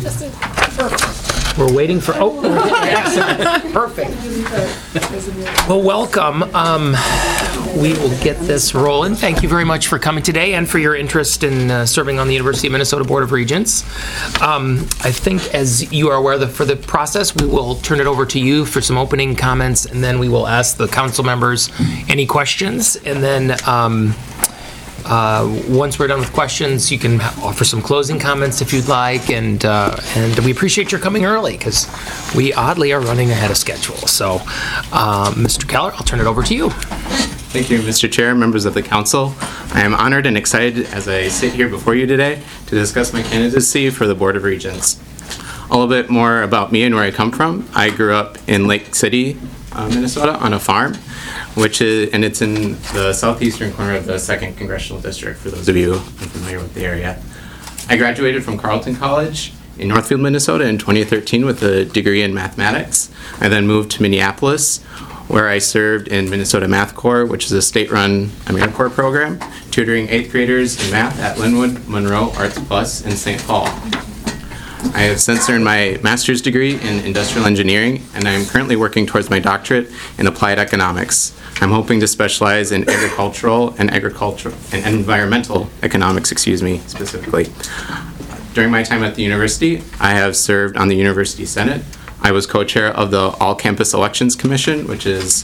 We're waiting for, perfect. Well, welcome. We will get this rolling. Thank you very much for coming today and for your interest in serving on the University of Minnesota Board of Regents. I think, as you are aware, for the process, we will turn it over to you for some opening comments, and then we will ask the council members any questions, and then once we're done with questions, you can offer some closing comments if you'd like, and we appreciate your coming early because we oddly are running ahead of schedule. So, Mr. Keller, I'll turn it over to you. Thank you, Mr. Chair, members of the council. I am honored and excited as I sit here before you today to discuss my candidacy for the Board of Regents. A little bit more about me and where I come from. I grew up in Lake City, Minnesota, on a farm, and it's in the southeastern corner of the 2nd Congressional District, for those of you unfamiliar with the area. I graduated from Carleton College in Northfield, Minnesota in 2013 with a degree in mathematics. I then moved to Minneapolis, where I served in Minnesota Math Corps, which is a state-run AmeriCorps program, tutoring 8th graders in math at Linwood, Monroe, Arts Plus, and St. Paul. I have since earned my master's degree in industrial engineering, and I am currently working towards my doctorate in applied economics. I'm hoping to specialize in agricultural and environmental economics, specifically. During my time at the university, I have served on the University Senate. I was co-chair of the All-Campus Elections Commission, which is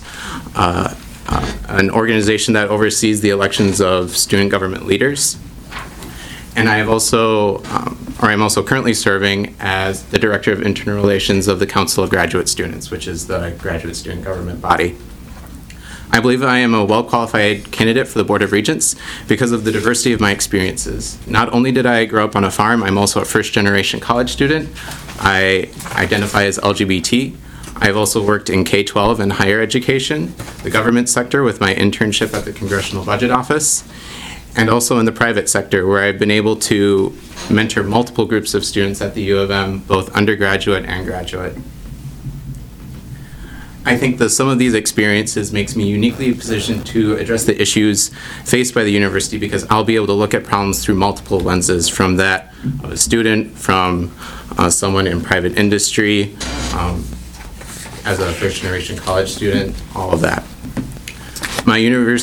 an organization that oversees the elections of student government leaders. And I have I'm also currently serving as the Director of Internal Relations of the Council of Graduate Students, which is the graduate student government body. I believe I am a well-qualified candidate for the Board of Regents because of the diversity of my experiences. Not only did I grow up on a farm, I'm also a first-generation college student. I identify as LGBT. I've also worked in K-12 and higher education, the government sector with my internship at the Congressional Budget Office, and also in the private sector, where I've been able to mentor multiple groups of students at the U of M, both undergraduate and graduate. I think that some of these experiences makes me uniquely positioned to address the issues faced by the university because I'll be able to look at problems through multiple lenses, from that of a student, from someone in private industry, as a first-generation college student, all of that. My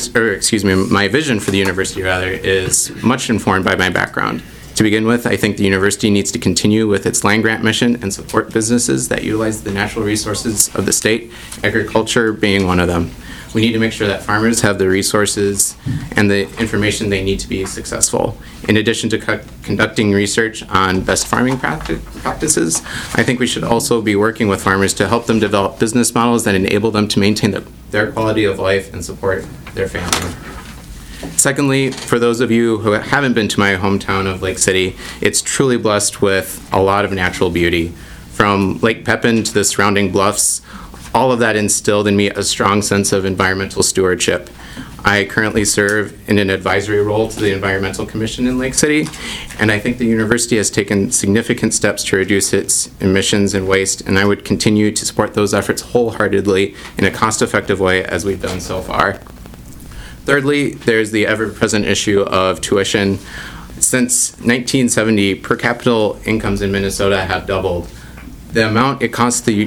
vision for the university, is much informed by my background. To begin with, I think the university needs to continue with its land-grant mission and support businesses that utilize the natural resources of the state, agriculture being one of them. We need to make sure that farmers have the resources and the information they need to be successful. In addition to conducting research on best farming practices, I think we should also be working with farmers to help them develop business models that enable them to maintain their quality of life and support their family. Secondly, for those of you who haven't been to my hometown of Lake City, it's truly blessed with a lot of natural beauty. From Lake Pepin to the surrounding bluffs, all of that instilled in me a strong sense of environmental stewardship. I currently serve in an advisory role to the Environmental Commission in Lake City, and I think the university has taken significant steps to reduce its emissions and waste, and I would continue to support those efforts wholeheartedly in a cost-effective way as we've done so far. Thirdly, there's the ever-present issue of tuition. Since 1970, per capita incomes in Minnesota have doubled. The amount it costs the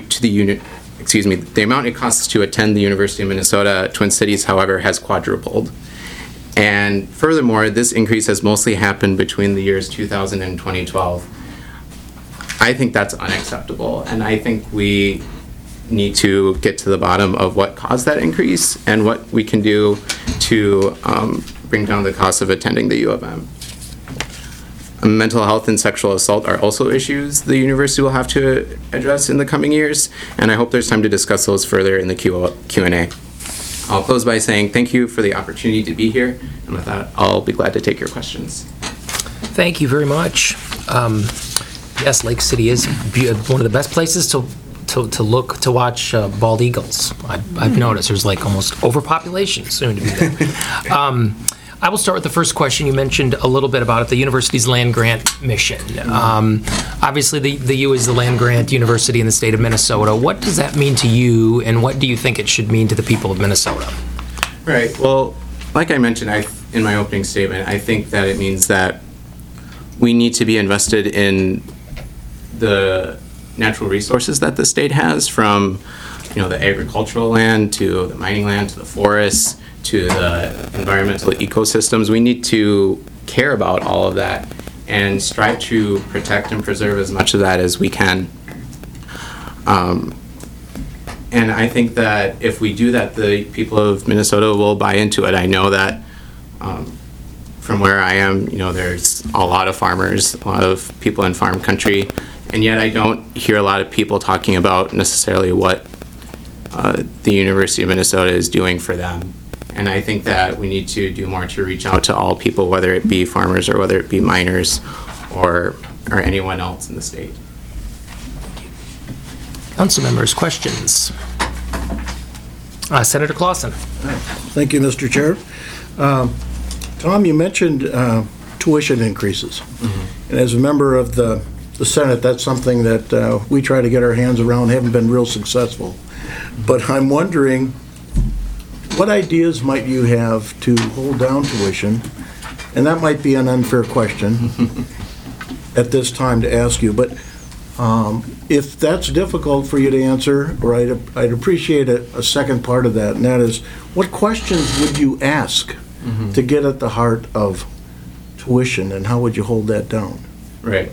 amount it costs to attend the University of Minnesota Twin Cities, however, has quadrupled. And furthermore, this increase has mostly happened between the years 2000 and 2012. I think that's unacceptable, and I think we need to get to the bottom of what caused that increase and what we can do to bring down the cost of attending the U of M. Mental health and sexual assault are also issues the university will have to address in the coming years, and I hope there's time to discuss those further in the Q&A. I'll close by saying thank you for the opportunity to be here, and with that, I'll be glad to take your questions. Thank you very much. Yes, Lake City is one of the best places to watch bald eagles. I've noticed there's like almost overpopulation soon to be there. I will start with the first question. You mentioned a little bit about it, the university's land-grant mission. Obviously, the U is the land-grant university in the state of Minnesota. What does that mean to you, and what do you think it should mean to the people of Minnesota? Right. Well, like I mentioned in my opening statement, I think that it means that we need to be invested in the natural resources that the state has, from the agricultural land to the mining land to the forests to the environmental ecosystems. We need to care about all of that and strive to protect and preserve as much of that as we can. And I think that if we do that, the people of Minnesota will buy into it. I know that from where I am, there's a lot of farmers, a lot of people in farm country, and yet I don't hear a lot of people talking about necessarily what the University of Minnesota is doing for them. And I think that we need to do more to reach out to all people, whether it be farmers or whether it be miners or anyone else in the state. Council members, questions? Senator Clausen. Thank you, Mr. Chair. Tom, you mentioned tuition increases. Mm-hmm. And as a member of the Senate, that's something that we try to get our hands around, haven't been real successful. But I'm wondering, what ideas might you have to hold down tuition? And that might be an unfair question at this time to ask you, but if that's difficult for you to answer, or I'd appreciate a second part of that, and that is, what questions would you ask to get at the heart of tuition, and how would you hold that down? Right.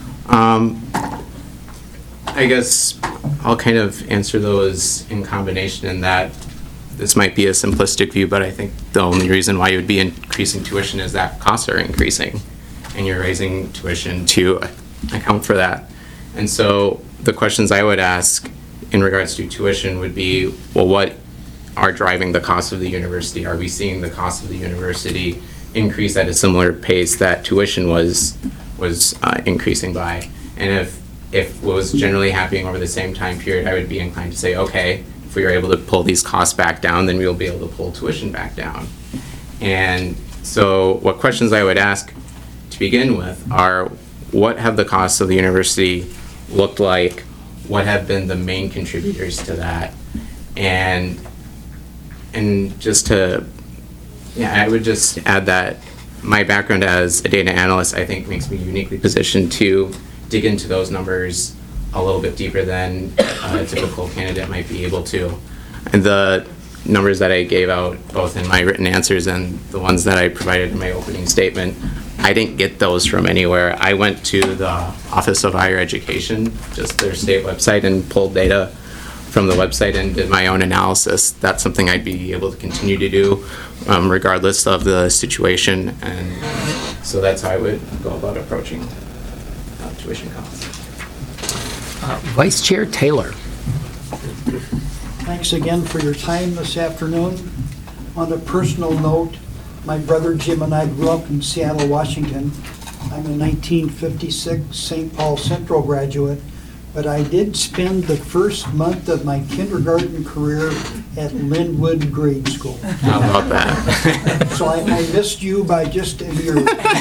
I guess I'll kind of answer those in combination, in that this might be a simplistic view, but I think the only reason why you would be increasing tuition is that costs are increasing, and you're raising tuition to account for that. And so the questions I would ask in regards to tuition would be, well, what are driving the cost of the university? Are we seeing the cost of the university increase at a similar pace that tuition was increasing by? And if what was generally happening over the same time period, I would be inclined to say, okay, if we are able to pull these costs back down, then we will be able to pull tuition back down. And so what questions I would ask to begin with are, what have the costs of the university looked like? What have been the main contributors to that? And just to, I would just add that my background as a data analyst, I think, makes me uniquely positioned to dig into those numbers a little bit deeper than a typical candidate might be able to. And the numbers that I gave out, both in my written answers and the ones that I provided in my opening statement, I didn't get those from anywhere. I went to the Office of Higher Education, just their state website, and pulled data from the website and did my own analysis. That's something I'd be able to continue to do regardless of the situation. And so that's how I would go about approaching tuition costs. Vice Chair Taylor. Thanks again for your time this afternoon. On a personal note, my brother Jim and I grew up in Seattle, Washington. I'm a 1956 St. Paul Central graduate, but I did spend the first month of my kindergarten career at Linwood Grade School. How about that? So I missed you by just a year.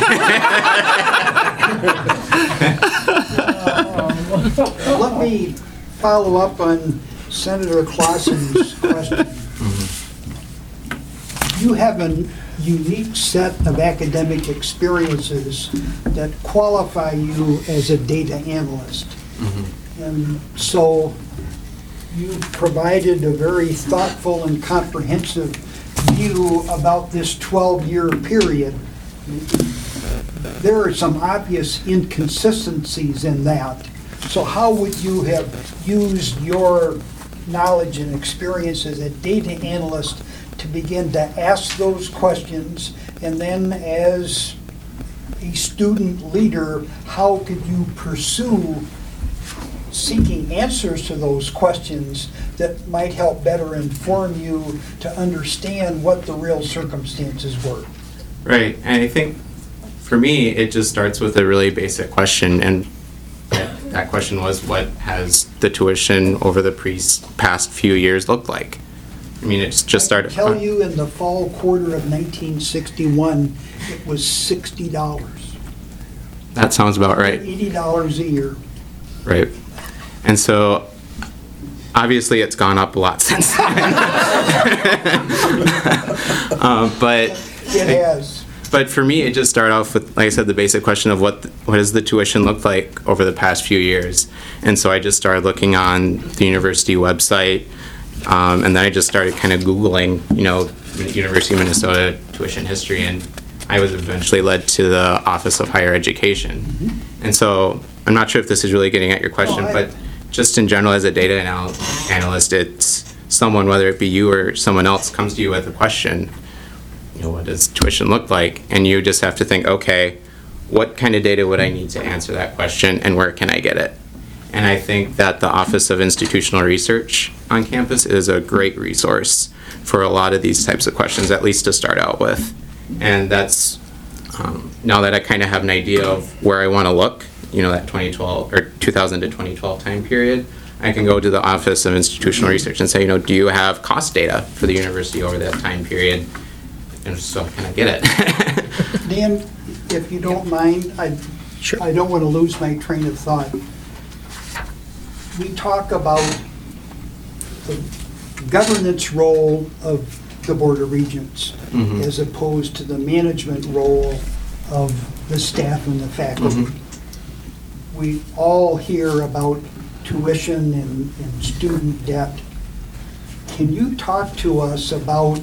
Let me follow up on Senator Clausen's question. You have a unique set of academic experiences that qualify you as a data analyst. And so you provided a very thoughtful and comprehensive view about this 12-year period. There are some obvious inconsistencies in that. So how would you have used your knowledge and experience as a data analyst to begin to ask those questions? And then as a student leader, how could you pursue seeking answers to those questions that might help better inform you to understand what the real circumstances were? Right, and I think for me, it just starts with a really basic question, and that question was, what has the tuition over the past few years looked like? I mean, it's just started. I can tell you, in the fall quarter of 1961, it was $60. That sounds about right. $80 a year. Right. And so, obviously, it's gone up a lot since then. But It has. But for me, it just started off with, like I said, the basic question of what does the tuition look like over the past few years? And so I just started looking on the university website, and then I just started kind of Googling, University of Minnesota tuition history, and I was eventually led to the Office of Higher Education. And so I'm not sure if this is really getting at your question, but just in general, as a data analyst, it's someone, whether it be you or someone else, comes to you with a question, what does tuition look like? And you just have to think, okay, what kind of data would I need to answer that question, and where can I get it? And I think that the Office of Institutional Research on campus is a great resource for a lot of these types of questions, at least to start out with. And that's, now that I kind of have an idea of where I want to look, that 2012 or 2000 to 2012 time period, I can go to the Office of Institutional Research and say, do you have cost data for the university over that time period? And so can I get it? Dan, if you don't mind, Sure. I don't want to lose my train of thought. We talk about the governance role of the Board of Regents as opposed to the management role of the staff and the faculty. We all hear about tuition and student debt. Can you talk to us about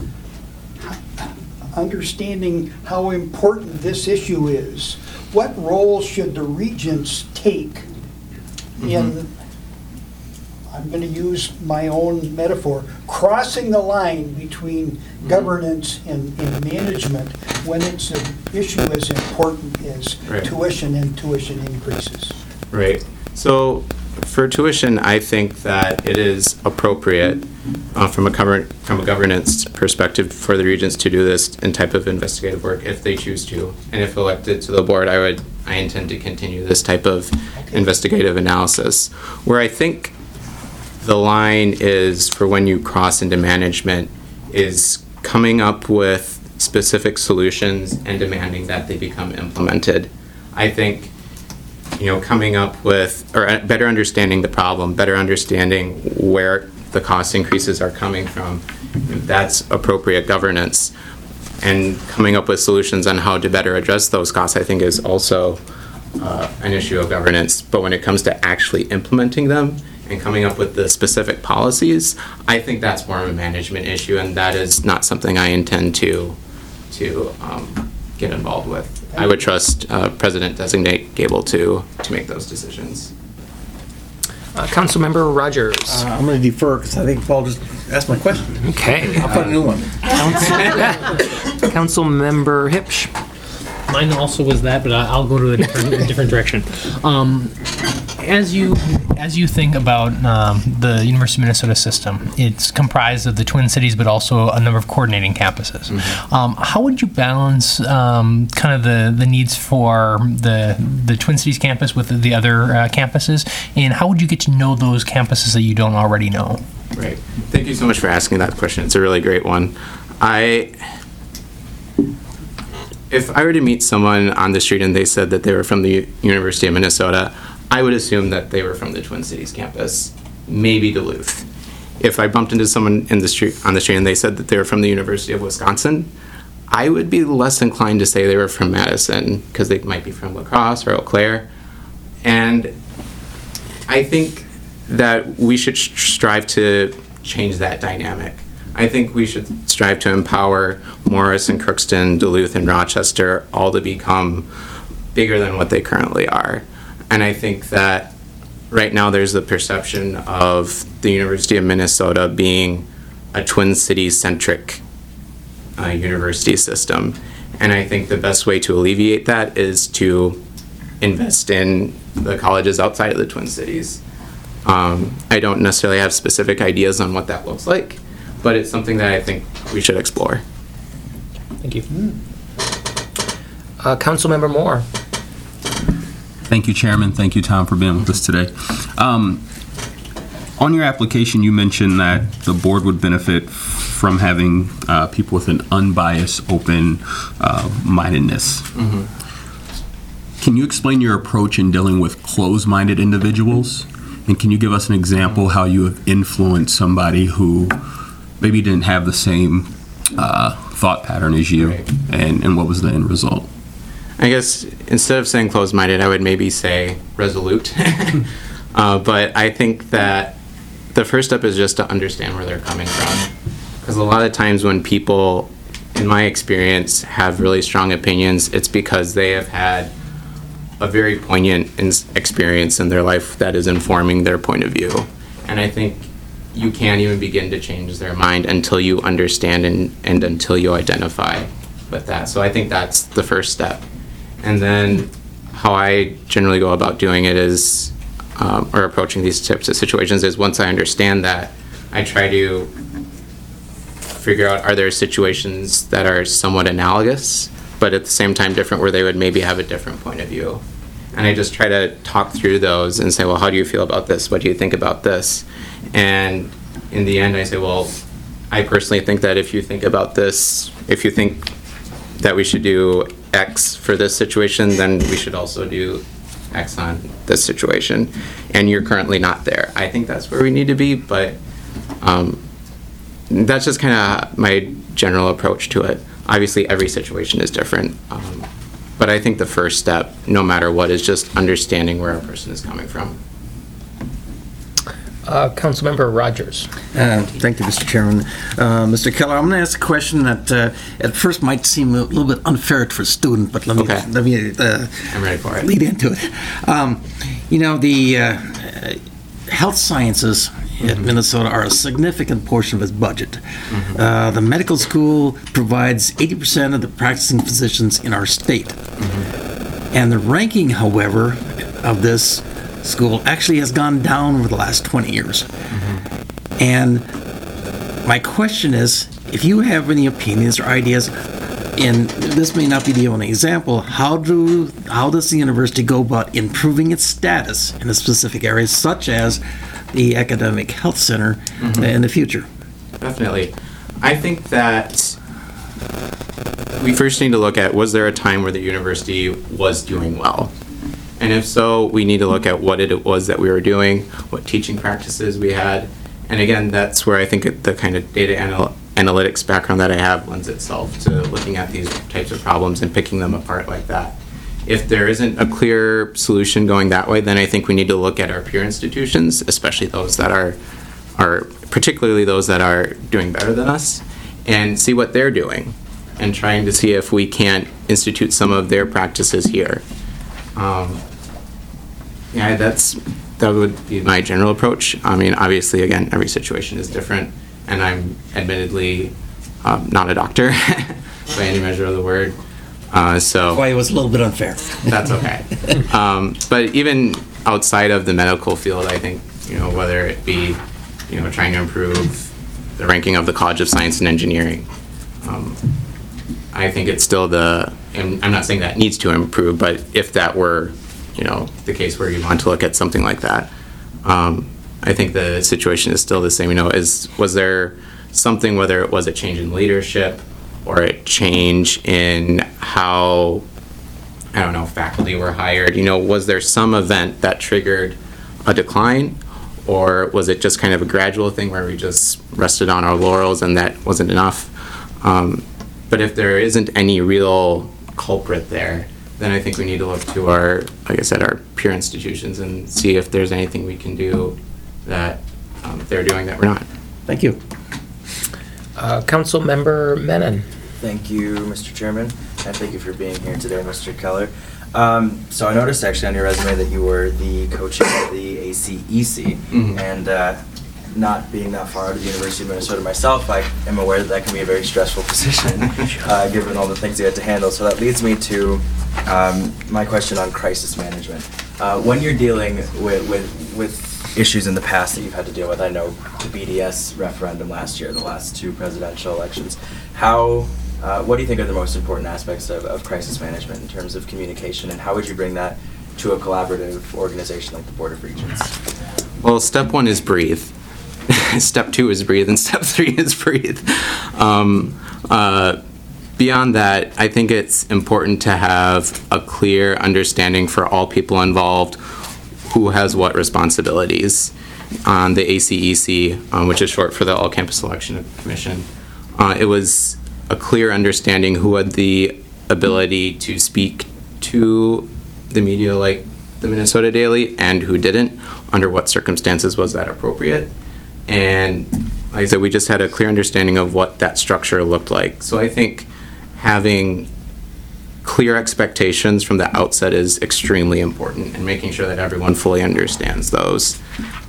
understanding how important this issue is? What role should the regents take in, I'm going to use my own metaphor, crossing the line between governance and management when it's an issue as important as tuition and tuition increases? Right. So for tuition, I think that it is appropriate from a governance perspective for the regents to do this in type of investigative work if they choose to. And if elected to the board, I intend to continue this type of investigative analysis. Where I think the line is for when you cross into management is coming up with specific solutions and demanding that they become implemented. I think coming up with, or better understanding the problem, better understanding where the cost increases are coming from, that's appropriate governance. And coming up with solutions on how to better address those costs, I think, is also an issue of governance. But when it comes to actually implementing them and coming up with the specific policies, I think that's more of a management issue, and that is not something I intend to get involved with. I would trust President-designate Gable to make those decisions. Councilmember Rogers. I'm going to defer because I think Paul just asked my question. Okay. I'll put a new one. Councilmember Hipsch. Mine also was that, but I'll go to a different direction. As you think about the University of Minnesota system, it's comprised of the Twin Cities, but also a number of coordinating campuses. How would you balance kind of the needs for the Twin Cities campus with the other campuses, and how would you get to know those campuses that you don't already know? Right. Thank you so much for asking that question. It's a really great one. If I were to meet someone on the street and they said that they were from the University of Minnesota, I would assume that they were from the Twin Cities campus, maybe Duluth. If I bumped into someone on the street and they said that they were from the University of Wisconsin, I would be less inclined to say they were from Madison, because they might be from La Crosse or Eau Claire. And I think that we should strive to change that dynamic. I think we should strive to empower Morris and Crookston, Duluth and Rochester all to become bigger than what they currently are. And I think that right now there's the perception of the University of Minnesota being a Twin Cities-centric university system. And I think the best way to alleviate that is to invest in the colleges outside of the Twin Cities. I don't necessarily have specific ideas on what that looks like, but it's something that I think we should explore. Thank you. Councilmember Moore. Thank you, Chairman. Thank you, Tom, for being with us today. On your application, you mentioned that the board would benefit from having people with an unbiased, open-mindedness. Can you explain your approach in dealing with closed-minded individuals? And can you give us an example how you have influenced somebody who maybe didn't have the same thought pattern as you, Right. and what was the end result? I guess instead of saying closed-minded, I would maybe say resolute. But I think that the first step is just to understand where they're coming from. Because a lot of times when people, in my experience, have really strong opinions, it's because they have had a very poignant experience in their life that is informing their point of view. And I think you can't even begin to change their mind until you understand and until you identify with that. So I think that's the first step. And then how I generally go about doing it is, or approaching these types of situations is, once I understand that, I try to figure out, are there situations that are somewhat analogous, but at the same time different, where they would maybe have a different point of view. And I just try to talk through those and say, well, how do you feel about this? What do you think about this? And in the end, I say, well, I personally think that if you think about this, if you think that we should do X for this situation, then we should also do X on this situation. And you're currently not there. I think that's where we need to be, but that's just kind of my general approach to it. Obviously, every situation is different. But I think the first step, no matter what, is just understanding where a person is coming from. Councilmember Rogers. Thank you, Mr. Chairman. Mr. Keller, I'm going to ask a question that at first might seem a little bit unfair for a student, but let me I'm ready for it. lead into it. The health sciences at Minnesota are a significant portion of its budget. The medical school provides 80% of the practicing physicians in our state. And the ranking, however, of this school actually has gone down over the last 20 years. And my question is, if you have any opinions or ideas, and this may not be the only example, how does the university go about improving its status in a specific area, such as the academic health center in the future? Definitely. I think that we first need to look at, was there a time where the university was doing well? And if so, we need to look at what it was that we were doing, what teaching practices we had. And again, that's where I think the kind of data analytics background that I have lends itself to looking at these types of problems and picking them apart like that. If there isn't a clear solution going that way, then I think we need to look at our peer institutions, especially those that are particularly those that are doing better than us, and see what they're doing, and trying to see if we can't institute some of their practices here. That would be my general approach. I mean, obviously, again, every situation is different, and I'm admittedly not a doctor by any measure of the word. So Why it was a little bit unfair. that's okay. But even outside of the medical field, I think, whether it be, trying to improve the ranking of the College of Science and Engineering, I think it's still and I'm not saying that needs to improve, but if that were, the case where you want to look at something like that, I think the situation is still the same. Was there something, whether it was a change in leadership or a change in how, faculty were hired, was there some event that triggered a decline, or was it just kind of a gradual thing where we just rested on our laurels and that wasn't enough? But if there isn't any real culprit there, then I think we need to look to our, like I said, our peer institutions and see if there's anything we can do that they're doing that we're not. Thank you. Councilmember Menon. Thank you, Mr. Chairman, and thank you for being here today, Mr. Keller. So I noticed actually on your resume that you were the co-chair of the ACEC, and not being that far out of the University of Minnesota myself, I am aware that can be a very stressful position, given all the things you had to handle. So that leads me to my question on crisis management. When you're dealing with issues in the past that you've had to deal with, I know the BDS referendum last year, the last two presidential elections, what do you think are the most important aspects of crisis management in terms of communication, and how would you bring that to a collaborative organization like the Board of Regents? Well, step 1 is breathe. Step 2 is breathe, and step 3 is breathe. Beyond that, I think it's important to have a clear understanding for all people involved who has what responsibilities. On the ACEC, which is short for the All Campus Selection Commission, it was a clear understanding who had the ability to speak to the media like the Minnesota Daily and who didn't, under what circumstances was that appropriate. And like I said, we just had a clear understanding of what that structure looked like. So I think having clear expectations from the outset is extremely important, and making sure that everyone fully understands those.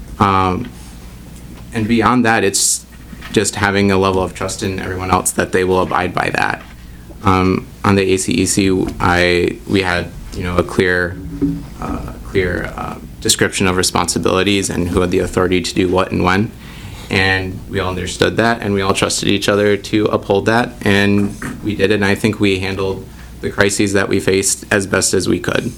And beyond that, it's just having a level of trust in everyone else that they will abide by that. On the ACEC, we had a clear description of responsibilities and who had the authority to do what and when. And we all understood that, and we all trusted each other to uphold that, and we did it. And I think we handled the crises that we faced as best as we could.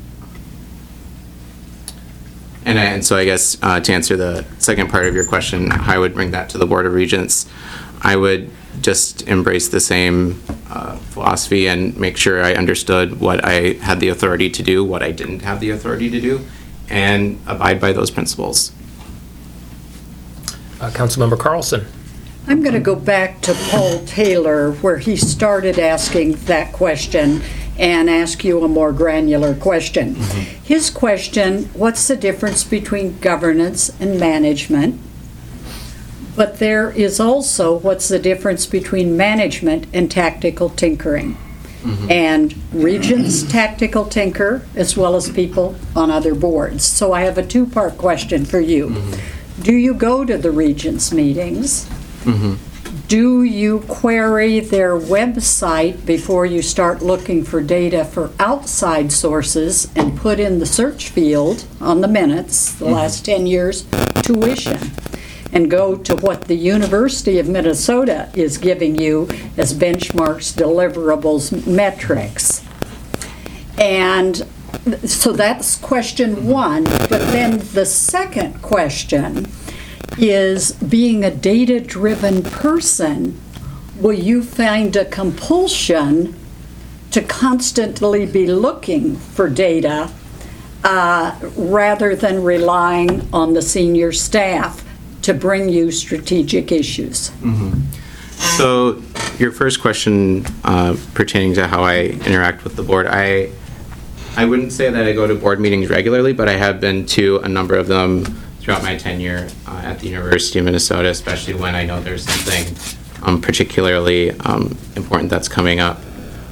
And so I guess to answer the second part of your question, how I would bring that to the Board of Regents, I would just embrace the same philosophy and make sure I understood what I had the authority to do, what I didn't have the authority to do, and abide by those principles. Councilmember Carlson. I'm going to go back to Paul Taylor, where he started asking that question, and ask you a more granular question. His question, what's the difference between governance and management? But there is also, what's the difference between management and tactical tinkering? And Regents tactical tinker, as well as people on other boards. So I have a two-part question for you. Do you go to the Regents meetings? Do you query their website before you start looking for data for outside sources and put in the search field on the minutes, the last 10 years, tuition, and go to what the University of Minnesota is giving you as benchmarks, deliverables, metrics? And so that's question one. But then the second question is, being a data-driven person, will you find a compulsion to constantly be looking for data rather than relying on the senior staff to bring you strategic issues? So your first question pertaining to how I interact with the board, I wouldn't say that I go to board meetings regularly, but I have been to a number of them throughout my tenure at the University of Minnesota, especially when I know there's something particularly important that's coming up.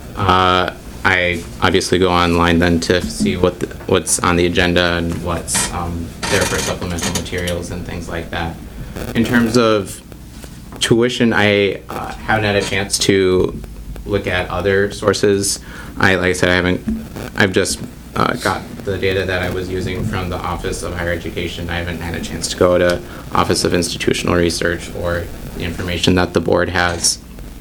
I obviously go online then to see what's on the agenda and what's there for supplemental materials and things like that. In terms of tuition, I haven't had a chance to look at other sources. Like I said, I've just got the data that I was using from the Office of Higher Education. I haven't had a chance to go to Office of Institutional Research or the information that the board has.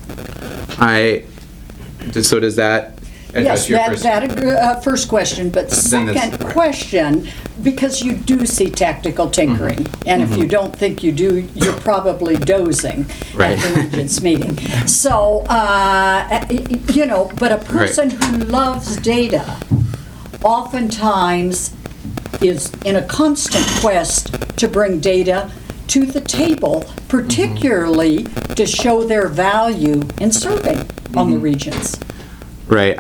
So does that address your first? That first question, but second question, because you do see tactical tinkering, and if you don't think you do, you're probably dozing at the Regents meeting. So, but a person who loves data oftentimes is in a constant quest to bring data to the table, particularly to show their value in serving on the Regents. Right.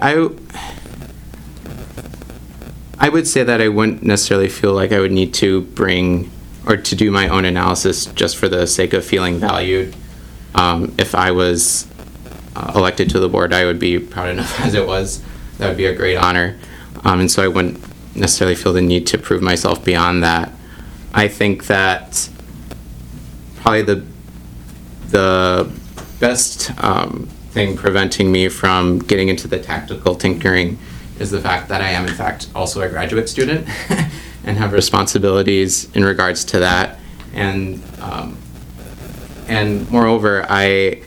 I would say that I wouldn't necessarily feel like I would need to bring or to do my own analysis just for the sake of feeling valued. If I was elected to the board, I would be proud enough as it was. That would be a great honor. And so I wouldn't necessarily feel the need to prove myself beyond that. I think that probably the best thing preventing me from getting into the tactical tinkering is the fact that I am in fact also a graduate student and have responsibilities in regards to that. And moreover, I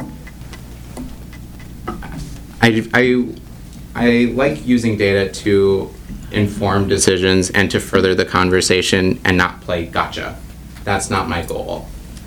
like using data to inform decisions and to further the conversation and not play gotcha. That's not my goal.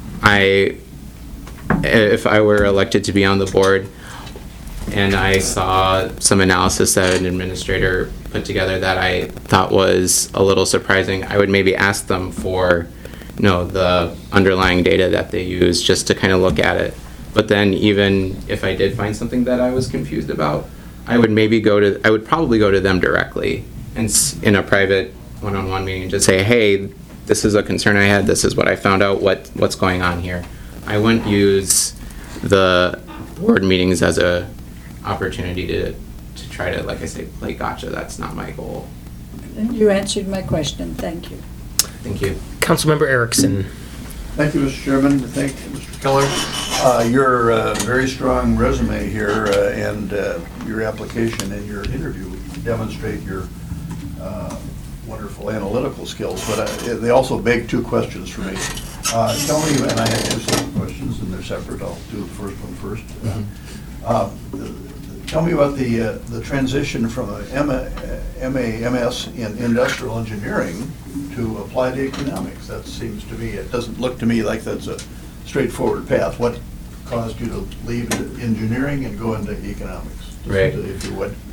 If I were elected to be on the board and I saw some analysis that an administrator put together that I thought was a little surprising, I would maybe ask them for the underlying data that they use just to kind of look at it But then even if I did find something that I was confused about, I would probably go to them directly and in a private one-on-one meeting, just say, hey, this is a concern I had, this is what I found out, what's going on here. I wouldn't use the board meetings as a opportunity to try to, like I say, play gotcha. That's not my goal. You answered my question, thank you. Thank you. Councilmember Erickson. Thank you, Mr. Chairman. Thank you, Mr. Keller. Your very strong resume here and your application and your interview demonstrate your wonderful analytical skills, but they also beg two questions for me. Tell me, and I have two separate questions, and they're separate. I'll do the first one first. Tell me about the transition from a MS in industrial engineering to applied economics. That seems to me, it doesn't look to me like that's a straightforward path. What caused you to leave engineering and go into economics? Right. If you would.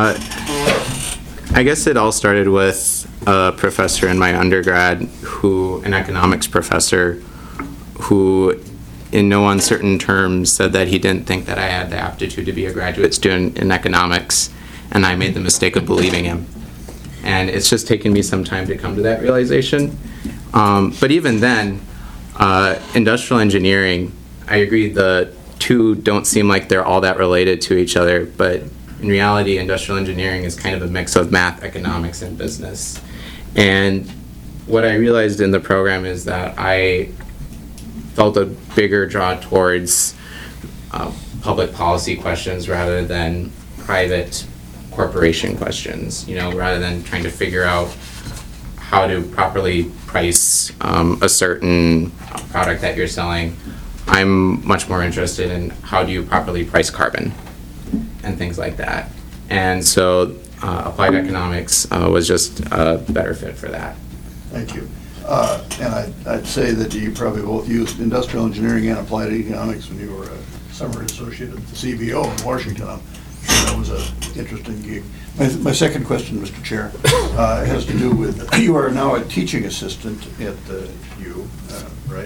I guess it all started with a professor in my undergrad, an economics professor, who in no uncertain terms said that he didn't think that I had the aptitude to be a graduate student in economics, and I made the mistake of believing him. And it's just taken me some time to come to that realization. But even then, industrial engineering, I agree the two don't seem like they're all that related to each other, but in reality, industrial engineering is kind of a mix of math, economics, and business. And what I realized in the program is that I felt a bigger draw towards public policy questions rather than private corporation questions, rather than trying to figure out how to properly price a certain product that you're selling. I'm much more interested in how do you properly price carbon and things like that. And so applied economics was just a better fit for that. Thank you. And I'd say that you probably both used industrial engineering and applied economics when you were a summer associate at the CBO in Washington. I'm sure that was an interesting gig. My second question, Mr. Chair, has to do with, you are now a teaching assistant at U, right?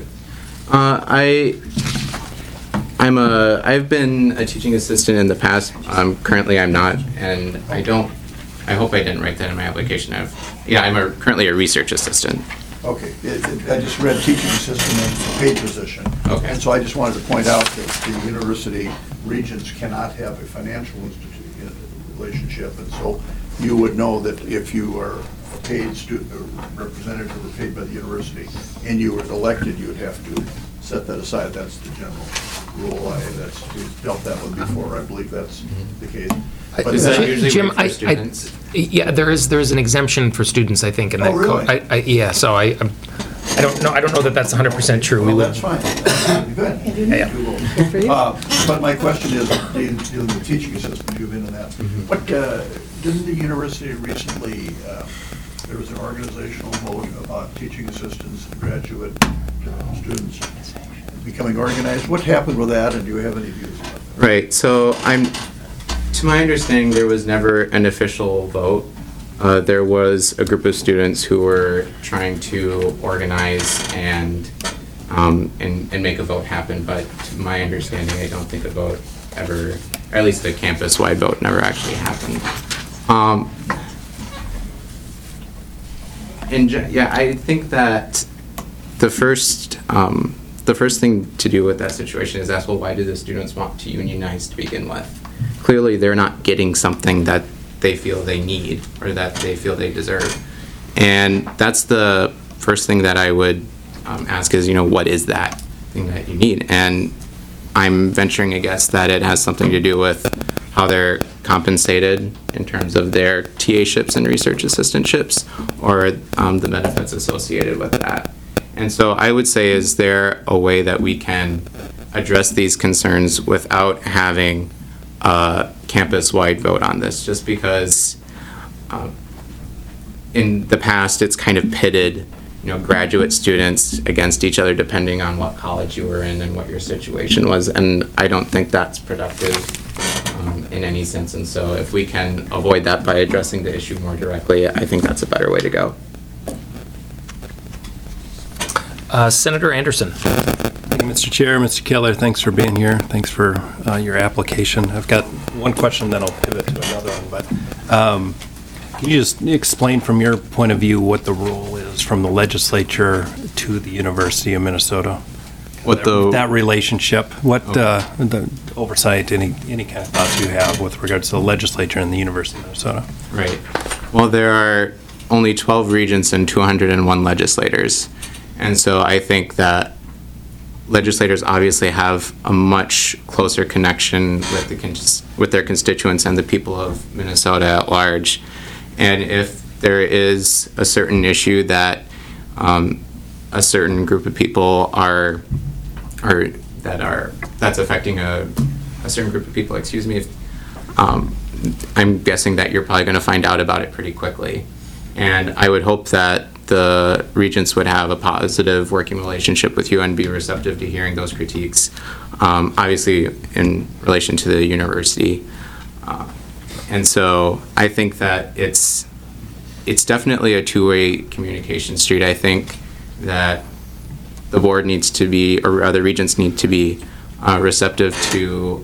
I've been a teaching assistant in the past. Currently I'm not, and I hope I didn't write that in my application. I'm currently a research assistant. Okay, I just read teaching assistant as a paid position. Okay. And so I just wanted to point out that the university regents cannot have a financial relationship, and so you would know that if you are a paid student or representative or paid by the university and you were elected, you would have to set that aside. That's the general rule. We've dealt that one before. I believe that's the case. But Is that usually Jim, for students? yeah, there is an exemption for students, I think, in that really? code. Yeah, so I don't know that that's 100% true. Well, that's fine. Good. Yeah. But my question is, dealing with teaching assistants, you've been in that. What, didn't the university recently, there was an organizational vote about teaching assistants and graduate students becoming organized? What happened with that, and do you have any views about that? Right, so to my understanding, there was never an official vote. There was a group of students who were trying to organize and make a vote happen, but to my understanding, I don't think a vote ever, or at least a campus-wide vote never actually happened. I think that the first thing to do with that situation is ask, well, why do the students want to unionize to begin with? Clearly, they're not getting something that they feel they need or that they feel they deserve. And that's the first thing that I would ask is, what is that thing that you need? And I'm venturing a guess that it has something to do with how they're compensated in terms of their TA-ships and research assistantships, or the benefits associated with that. And so I would say, is there a way that we can address these concerns without having a campus-wide vote on this? Just because in the past it's kind of pitted graduate students against each other depending on what college you were in and what your situation was, and I don't think that's productive in any sense. And so if we can avoid that by addressing the issue more directly, I think that's a better way to go. Senator Anderson. Thank you, Mr. Chair, Mr. Keller, thanks for being here. Thanks for your application. I've got one question, then I'll pivot to another one. But can you just explain from your point of view what the role is from the legislature to the University of Minnesota? That relationship, the oversight, any kind of thoughts you have with regards to the legislature and the University of Minnesota? Right. Well, there are only 12 regents and 201 legislators. And so I think that legislators obviously have a much closer connection with their constituents and the people of Minnesota at large. And if there is a certain issue that a certain group of people that's affecting a certain group of people, I'm guessing that you're probably going to find out about it pretty quickly. And I would hope that the regents would have a positive working relationship with you and be receptive to hearing those critiques, obviously in relation to the university. And so I think that it's definitely a two-way communication street. I think that the board needs to be, or other regents need to be receptive to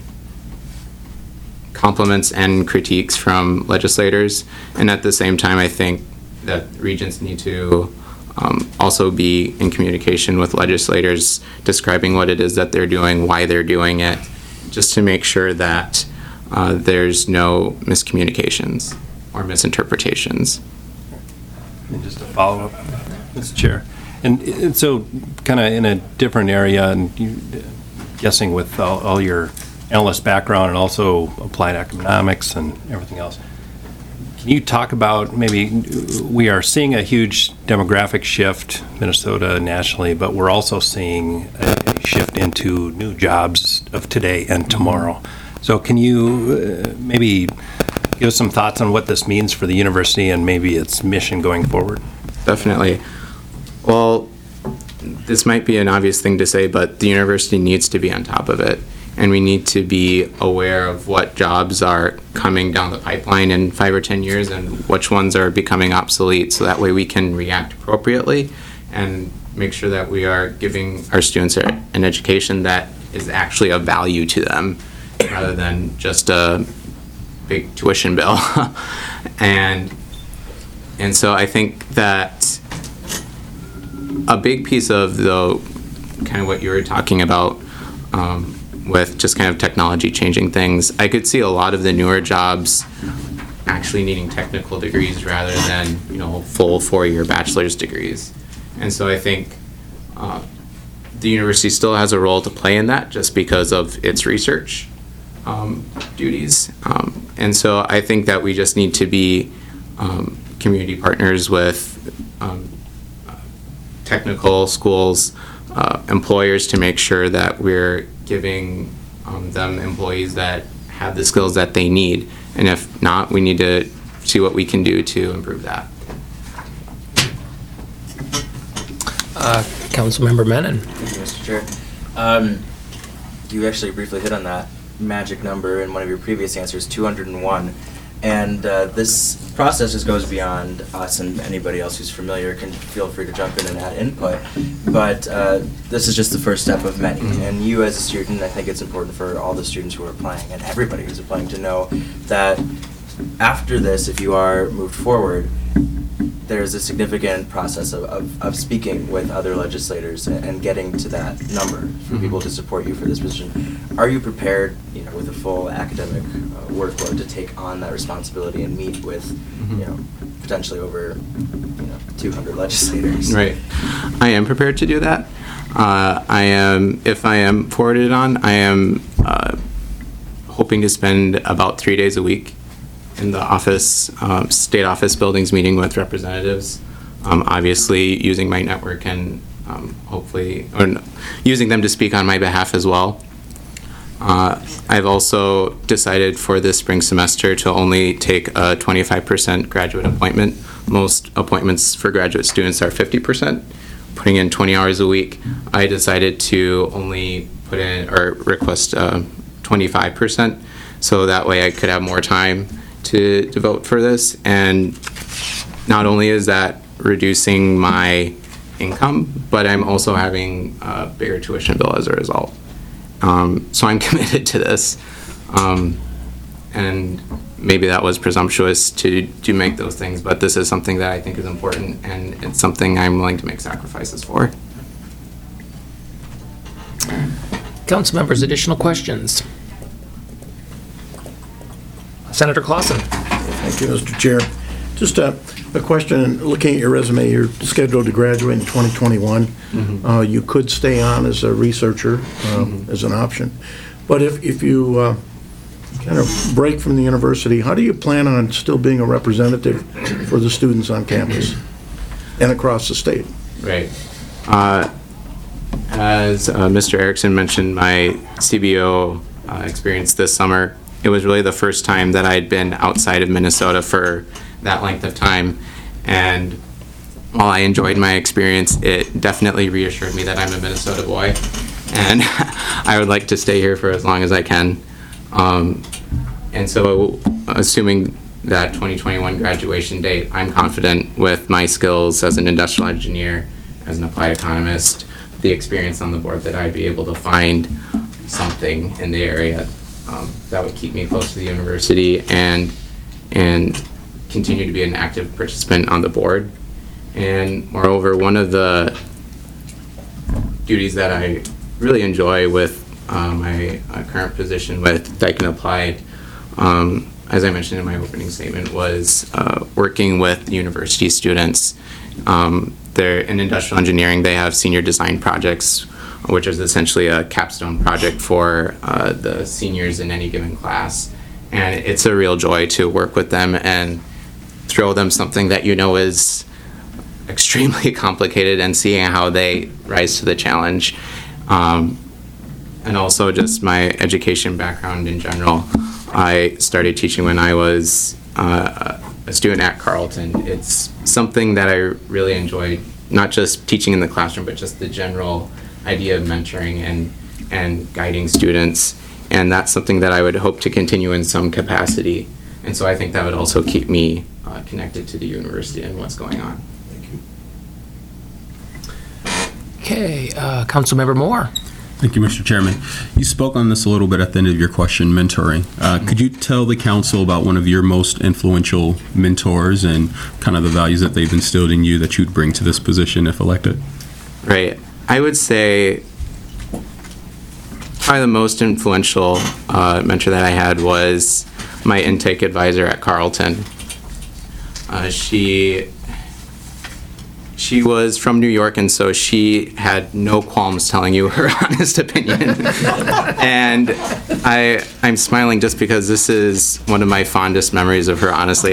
compliments and critiques from legislators. And at the same time, I think that regents need to also be in communication with legislators, describing what it is that they're doing, why they're doing it, just to make sure that there's no miscommunications or misinterpretations. And just a follow-up, Mr. Chair. And so kind of in a different area, and guessing with all your analyst background and also applied economics and everything else, can you talk about, maybe we are seeing a huge demographic shift, Minnesota nationally, but we're also seeing a shift into new jobs of today and tomorrow. So can you maybe give us some thoughts on what this means for the university and maybe its mission going forward? Definitely. Well, this might be an obvious thing to say, but the university needs to be on top of it. And we need to be aware of what jobs are coming down the pipeline in 5 or 10 years and which ones are becoming obsolete, so that way we can react appropriately and make sure that we are giving our students an education that is actually of value to them rather than just a big tuition bill. and so I think that a big piece of the kind of what you were talking about with just kind of technology changing things, I could see a lot of the newer jobs actually needing technical degrees rather than, full 4-year bachelor's degrees. And so I think the university still has a role to play in that just because of its research duties. And so I think that we just need to be community partners with technical schools, employers, to make sure that we're giving them employees that have the skills that they need. And if not, we need to see what we can do to improve that. Councilmember Menon. Thank you, Mr. Chair. You actually briefly hit on that magic number in one of your previous answers, 201. And this process just goes beyond us, and anybody else who's familiar can feel free to jump in and add input. But this is just the first step of many. And you as a student, I think it's important for all the students who are applying and everybody who's applying to know that after this, if you are moved forward, there's a significant process of speaking with other legislators and getting to that number for people to support you for this position. Are you prepared, with a full academic workload to take on that responsibility and meet with, potentially over, 200 legislators? Right. I am prepared to do that. If I am forwarded on, I am hoping to spend about 3 days a week in the office, state office buildings, meeting with representatives, obviously using my network and using them to speak on my behalf as well. I've also decided for this spring semester to only take a 25% graduate appointment. Most appointments for graduate students are 50%, putting in 20 hours a week. I decided to only put in or request 25%, so that way I could have more time to devote for this. And not only is that reducing my income, but I'm also having a bigger tuition bill as a result. So I'm committed to this. And maybe that was presumptuous to make those things, but this is something that I think is important, and it's something I'm willing to make sacrifices for. Council members, additional questions? Senator Clausen. Thank you, Mr. Chair. Just a question, looking at your resume, you're scheduled to graduate in 2021. You could stay on as a researcher as an option. But if you kind of break from the university, how do you plan on still being a representative for the students on campus and across the state? Right. As Mr. Erickson mentioned, my CBO experience this summer, it was really the first time that I'd been outside of Minnesota for that length of time. And while I enjoyed my experience, it definitely reassured me that I'm a Minnesota boy. And I would like to stay here for as long as I can. And so, assuming that 2021 graduation date, I'm confident with my skills as an industrial engineer, as an applied economist, the experience on the board, that I'd be able to find something in the area that would keep me close to the university and continue to be an active participant on the board. And moreover, one of the duties that I really enjoy with my current position with Daikin Applied, as I mentioned in my opening statement, was working with university students. They're in industrial engineering, they have senior design projects, which is essentially a capstone project for the seniors in any given class. And it's a real joy to work with them and throw them something that you know is extremely complicated and seeing how they rise to the challenge. And also just my education background in general. I started teaching when I was a student at Carleton. It's something that I really enjoyed, not just teaching in the classroom, but just the general idea of mentoring and guiding students. And that's something that I would hope to continue in some capacity. And so I think that would also keep me connected to the university and what's going on. Okay, Councilmember Moore. Thank you, Mr. Chairman. You spoke on this a little bit at the end of your question, mentoring. Could you tell the council about one of your most influential mentors and kind of the values that they've instilled in you that you'd bring to this position if elected? Right. I would say probably the most influential mentor that I had was my intake advisor at Carleton. She was from New York, and so she had no qualms telling you her honest opinion. And I'm smiling just because this is one of my fondest memories of her, honestly.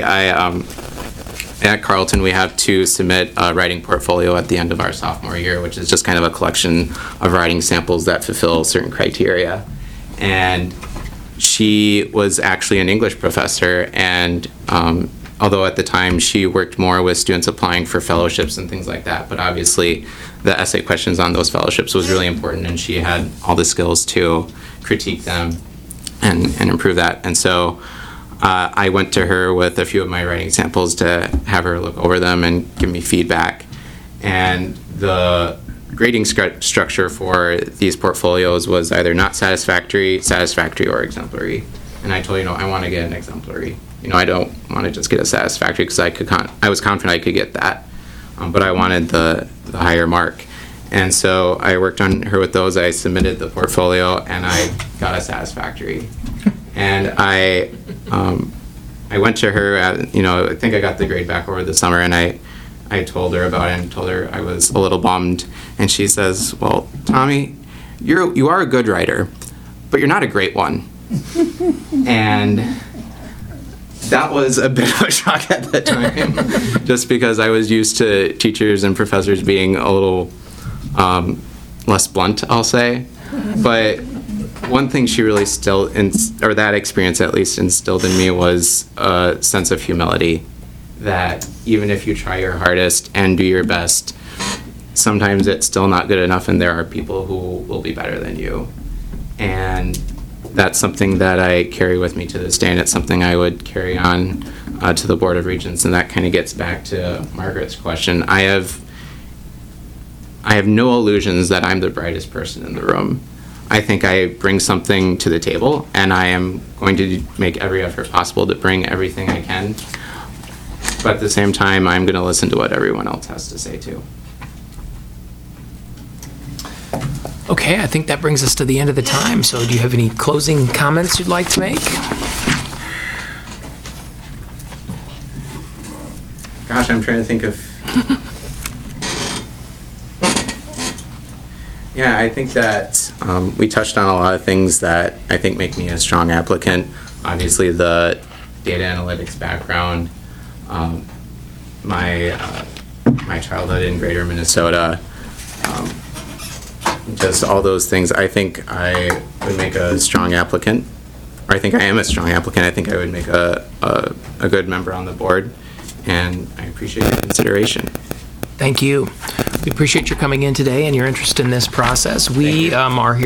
At Carleton, we have to submit a writing portfolio at the end of our sophomore year, which is just kind of a collection of writing samples that fulfill certain criteria. And she was actually an English professor, and although at the time she worked more with students applying for fellowships and things like that, but obviously the essay questions on those fellowships was really important, and she had all the skills to critique them and improve that. And so I went to her with a few of my writing samples to have her look over them and give me feedback. And the grading structure for these portfolios was either not satisfactory, or exemplary. And I told her, I want to get an exemplary. I don't want to just get a satisfactory because I was confident I could get that, but I wanted the higher mark. And so I worked on her with those. I submitted the portfolio and I got a satisfactory. And I went to her, I think I got the grade back over the summer, and I told her about it and told her I was a little bummed. And she says, "Well, Tommy, you are a good writer, but you're not a great one." And that was a bit of a shock at the time, just because I was used to teachers and professors being a little less blunt, I'll say. But one thing she really or that experience at least instilled in me was a sense of humility, that even if you try your hardest and do your best, sometimes it's still not good enough, and there are people who will be better than you. And that's something that I carry with me to this day, and it's something I would carry on to the Board of Regents. And that kind of gets back to Margaret's question. I have I have no illusions that I'm the brightest person in the room. I think I bring something to the table, and I am going to make every effort possible to bring everything I can. But at the same time, I'm going to listen to what everyone else has to say too. Okay, I think that brings us to the end of the time. So do you have any closing comments you'd like to make? Gosh, I'm trying to think of... Yeah, I think that we touched on a lot of things that I think make me a strong applicant. Obviously, the data analytics background, my childhood in Greater Minnesota, just all those things. I think I would make a strong applicant. Or I think I am a strong applicant. I think I would make a good member on the board, and I appreciate your consideration. Thank you. We appreciate your coming in today and your interest in this process. We are here